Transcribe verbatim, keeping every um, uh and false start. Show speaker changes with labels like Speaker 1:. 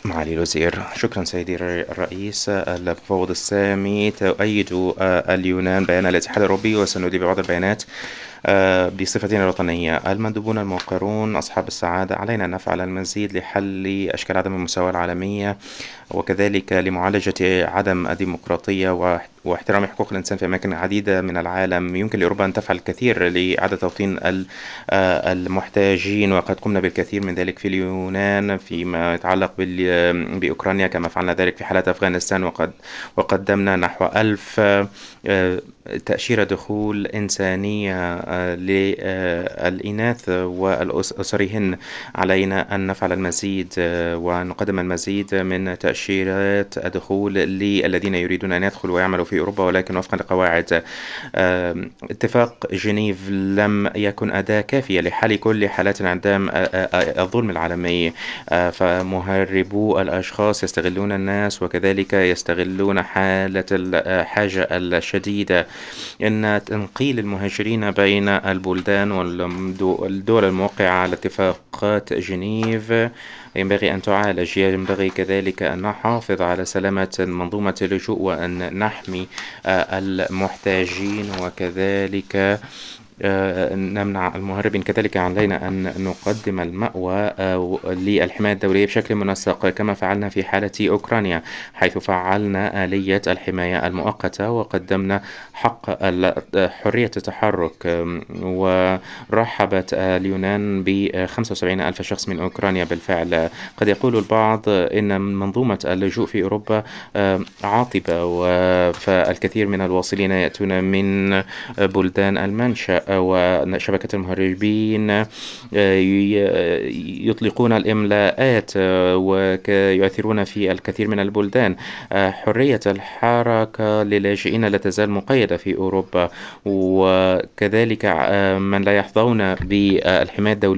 Speaker 1: معالي الوزير، شكرا سيدي الر- الرئيس. المفوض السامي تؤيد آه، اليونان بيان الاتحاد الأوروبي، وسندي ببعض البيانات آه، بصفتنا الوطنية. المندوبون الموقرون أصحاب السعادة، علينا أن نفعل المزيد لحل أشكال عدم المساواة العالمية، وكذلك لمعالجة عدم الديمقراطية واح- واحترام حقوق الإنسان في أماكن عديدة من العالم. يمكن لأوروبا أن تفعل الكثير لإعادة توطين ال- آه، المحتاجين، وقد قمنا بالكثير من ذلك في اليونان فيما يتعلق بال- بأوكرانيا، كما فعلنا ذلك في حالة أفغانستان، وقد وقدمنا نحو ألف آه، تأشيرة دخول إنسانية آه، للإناث وأسرهن. علينا أن نفعل المزيد آه، ونقدم المزيد من تأشيرات الدخول للذين يريدون أن يدخلوا ويعملوا في أوروبا، ولكن وفقا لقواعد آم، اتفاق جنيف لم يكن أداة كافية لحل كل حالات انعدام آه، آه، آه، الظلم العالمي. آه، فمهربو الأشخاص يستغلون الناس، وكذلك يستغلون حالة الحاجة الشديدة. إن تنقيل المهاجرين بين البلدان والدول الموقعة على اتفاقات جنيف ينبغي أن تعالج. ينبغي كذلك أن نحافظ على سلامة منظومة اللجوء، وأن نحمي آه، المحتاجين، وكذلك آه، نمنع المهربين. كذلك علينا أن نقدم المأوى آه، للحماية الدولية بشكل منسق، كما فعلنا في حالة أوكرانيا، حيث فعلنا آلية الحماية المؤقتة وقدمنا حق ال- حرية التحرك. آم، ورحبت اليونان ب خمسة وسبعين ألف شخص من أوكرانيا بالفعل. قد يقول البعض إن منظومة اللجوء في أوروبا آم، عاطبة، و- فالكثير من الواصلين يأتون من بلدان المنشأ، وشبكة المهربين آه، ي- يطلقون الإملاءات آه، ويؤثرون في الكثير من البلدان. آه، حرية الحركة للاجئين لا تزال مقيدة في أوروبا، وكذلك آه، من لا يحظون بالحماية الدولية